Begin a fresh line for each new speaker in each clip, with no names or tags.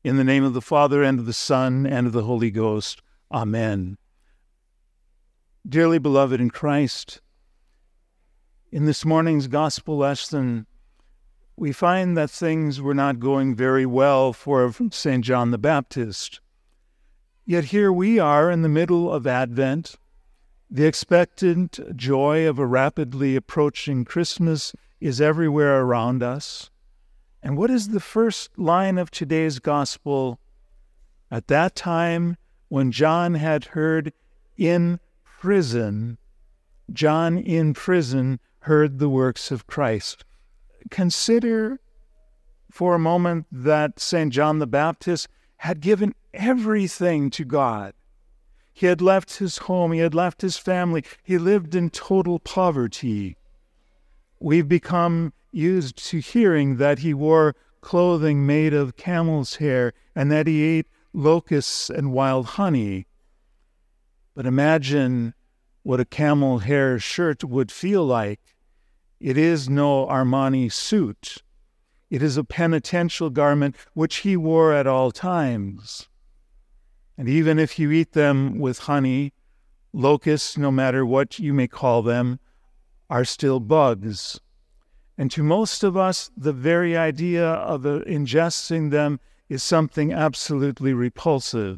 In the name of the Father, and of the Son, and of the Holy Ghost. Amen. Dearly beloved in Christ, in this morning's gospel lesson, we find that things were not going very well for St. John the Baptist. Yet here we are in the middle of Advent. The expectant joy of a rapidly approaching Christmas is everywhere around us. And what is the first line of today's gospel? At that time, when John had heard in prison, John in prison heard the works of Christ. Consider for a moment that St. John the Baptist had given everything to God. He had left his home, he had left his family, he lived in total poverty. We've become used to hearing that he wore clothing made of camel's hair and that he ate locusts and wild honey. But imagine what a camel hair shirt would feel like. It is no Armani suit. It is a penitential garment which he wore at all times. And even if you eat them with honey, locusts, no matter what you may call them, are still bugs. And to most of us, the very idea of ingesting them is something absolutely repulsive.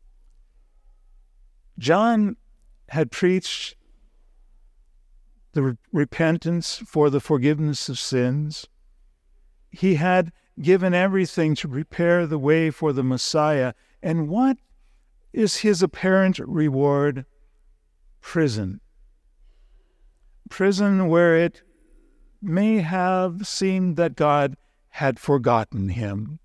John had preached the repentance for the forgiveness of sins. He had given everything to prepare the way for the Messiah. And what is his apparent reward? Prison. Prison where it may have seemed that God had forgotten him.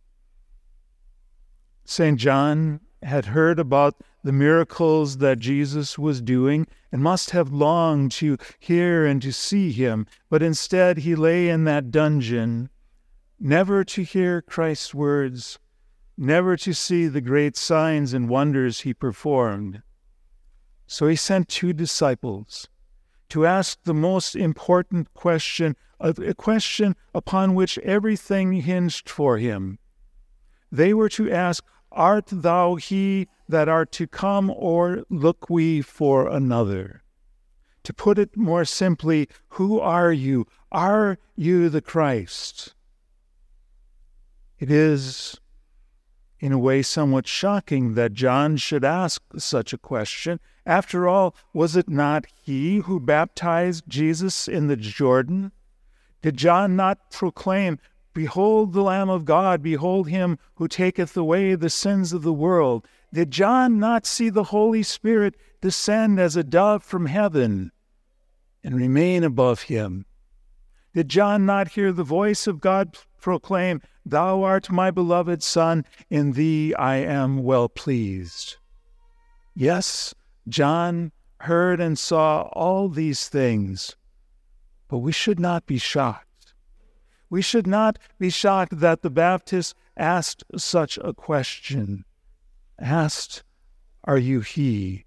St. John had heard about the miracles that Jesus was doing and must have longed to hear and to see him, but instead he lay in that dungeon, never to hear Christ's words, never to see the great signs and wonders he performed. So he sent 2 disciples to ask the most important question, a question upon which everything hinged for him. They were to ask, "Art thou he that art to come, or look we for another?" To put it more simply, who are you? Are you the Christ? It is, in a way, somewhat shocking that John should ask such a question. After all, was it not he who baptized Jesus in the Jordan? Did John not proclaim, "Behold the Lamb of God, behold him who taketh away the sins of the world"? Did John not see the Holy Spirit descend as a dove from heaven and remain above him? Did John not hear the voice of God proclaim, "Thou art my beloved Son, in thee I am well pleased"? Yes, John heard and saw all these things, but we should not be shocked. We should not be shocked that the Baptist asked such a question. Asked, "Are you he?"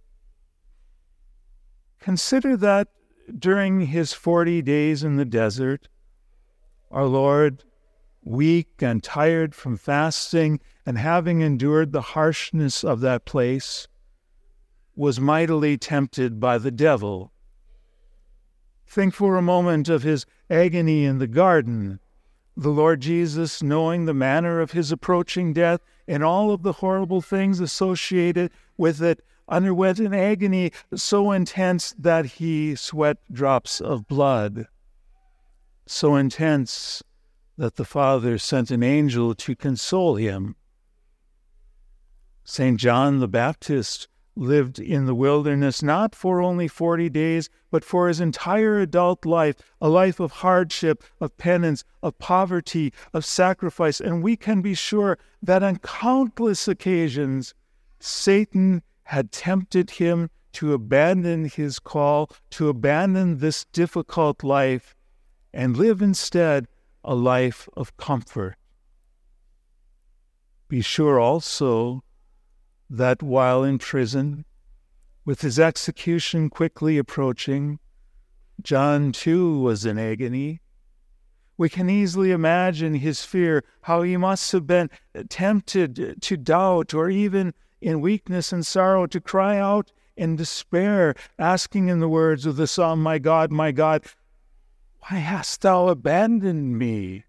Consider that during his 40 days in the desert, our Lord, weak and tired from fasting and having endured the harshness of that place, was mightily tempted by the devil. Think for a moment of his agony in the garden. The Lord Jesus, knowing the manner of his approaching death and all of the horrible things associated with it, underwent an agony so intense that he sweat drops of blood, so intense that the Father sent an angel to console him. St. John the Baptist lived in the wilderness not for only 40 days, but for his entire adult life, a life of hardship, of penance, of poverty, of sacrifice. And we can be sure that on countless occasions, Satan had tempted him to abandon his call, to abandon this difficult life, and live instead a life of comfort. Be sure also that while in prison, with his execution quickly approaching, John too was in agony. We can easily imagine his fear, how he must have been tempted to doubt, or even in weakness and sorrow to cry out in despair, asking in the words of the psalm, my God, why hast thou abandoned me?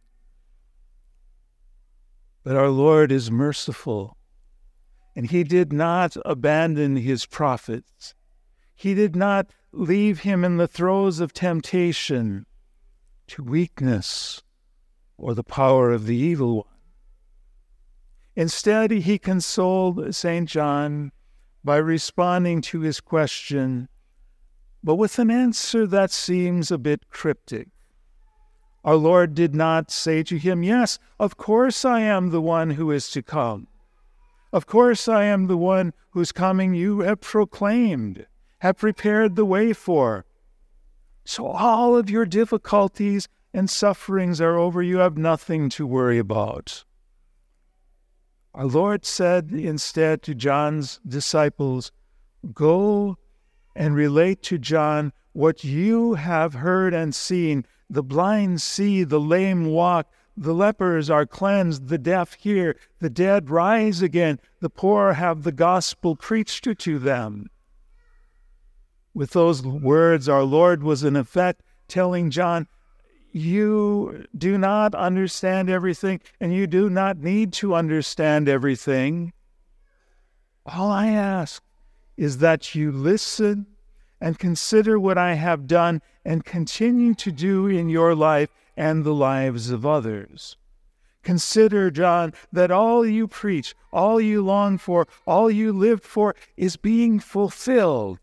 But our Lord is merciful, and he did not abandon his prophets. He did not leave him in the throes of temptation, to weakness, or the power of the evil one. Instead, he consoled St. John by responding to his question, but with an answer that seems a bit cryptic. Our Lord did not say to him, yes, of course I am the one who is to come. Of course I am the one whose coming you have proclaimed, have prepared the way for. So all of your difficulties and sufferings are over. You have nothing to worry about. Our Lord said instead to John's disciples, go and relate to John what you have heard and seen. The blind see, the lame walk, the lepers are cleansed, the deaf hear, the dead rise again, the poor have the gospel preached to them. With those words, our Lord was in effect telling John, you do not understand everything, and you do not need to understand everything. All I ask is that you listen and consider what I have done and continue to do in your life and the lives of others. Consider, John, that all you preach, all you long for, all you lived for is being fulfilled.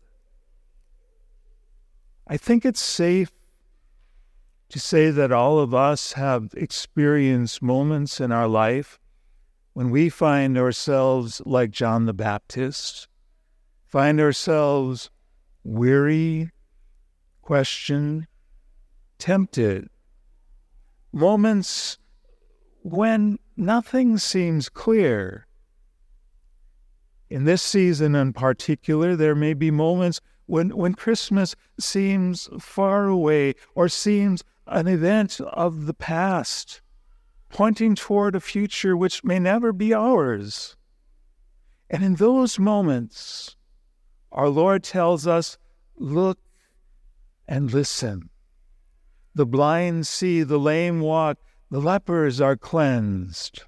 I think it's safe to say that all of us have experienced moments in our life when we find ourselves like John the Baptist, find ourselves weary, questioned, tempted. Moments when nothing seems clear. In this season in particular, there may be moments when Christmas seems far away or seems an event of the past, pointing toward a future which may never be ours. And in those moments, our Lord tells us, look and listen. The blind see, the lame walk, the lepers are cleansed.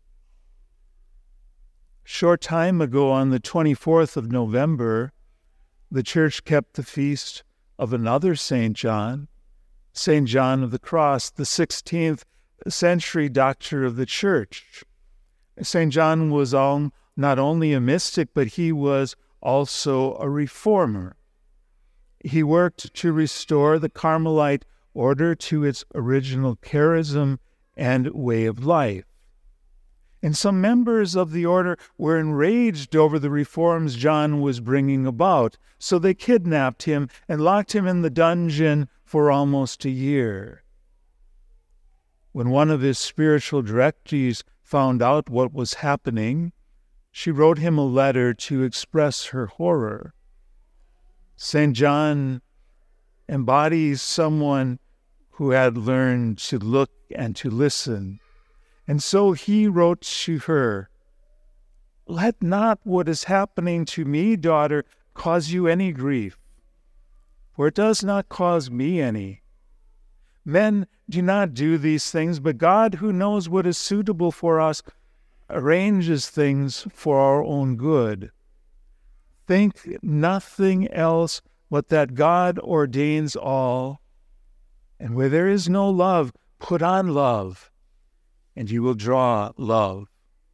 A short time ago, on the 24th of November, the church kept the feast of another St. John, St. John of the Cross, the 16th century doctor of the church. St. John was not only a mystic, but he was also a reformer. He worked to restore the Carmelite order to its original charism and way of life. And some members of the order were enraged over the reforms John was bringing about, so they kidnapped him and locked him in the dungeon for almost a year. When one of his spiritual directees found out what was happening, she wrote him a letter to express her horror. St. John embodies someone who had learned to look and to listen. And so he wrote to her, let not what is happening to me, daughter, cause you any grief, for it does not cause me any. Men do not do these things, but God, who knows what is suitable for us, arranges things for our own good. Think nothing else but that God ordains all, and where there is no love, put on love, and you will draw love.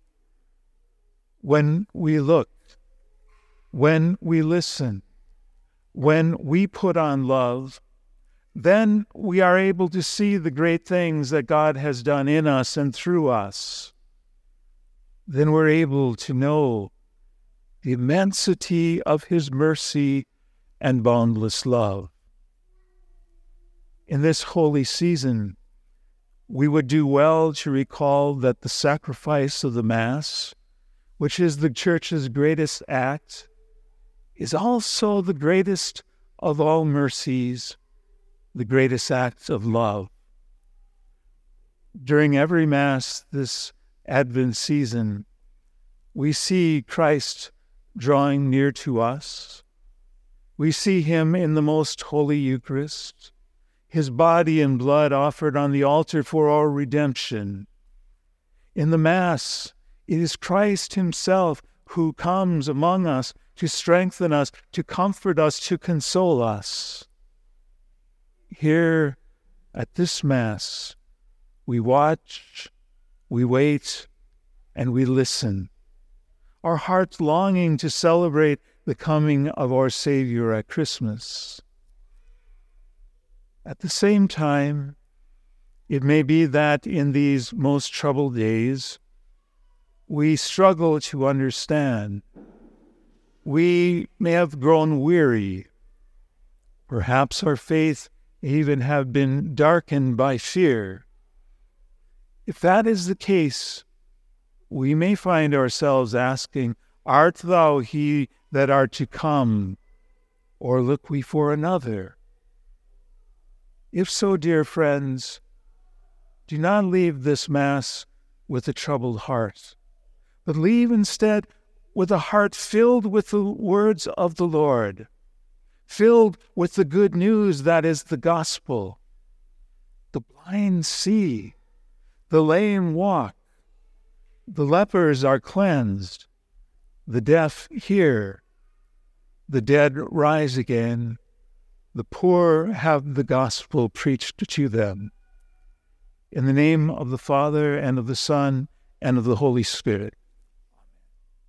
When we look, when we listen, when we put on love, then we are able to see the great things that God has done in us and through us. Then we're able to know the immensity of His mercy and boundless love. In this holy season, we would do well to recall that the sacrifice of the Mass, which is the Church's greatest act, is also the greatest of all mercies, the greatest act of love. During every Mass this Advent season, we see Christ drawing near to us. We see him in the most holy Eucharist, his body and blood offered on the altar for our redemption. In the Mass, it is Christ himself who comes among us to strengthen us, to comfort us, to console us. Here at this Mass, we watch, we wait, and we listen, our hearts longing to celebrate the coming of our Savior at Christmas. At the same time, it may be that in these most troubled days, we struggle to understand. We may have grown weary. Perhaps our faith may even have been darkened by fear. If that is the case, we may find ourselves asking, "Art thou he that art to come, or look we for another?" If so, dear friends, do not leave this Mass with a troubled heart, but leave instead with a heart filled with the words of the Lord, filled with the good news that is the gospel. The blind see, the lame walk, the lepers are cleansed, the deaf hear, the dead rise again, the poor have the gospel preached to them. In the name of the Father, and of the Son, and of the Holy Spirit.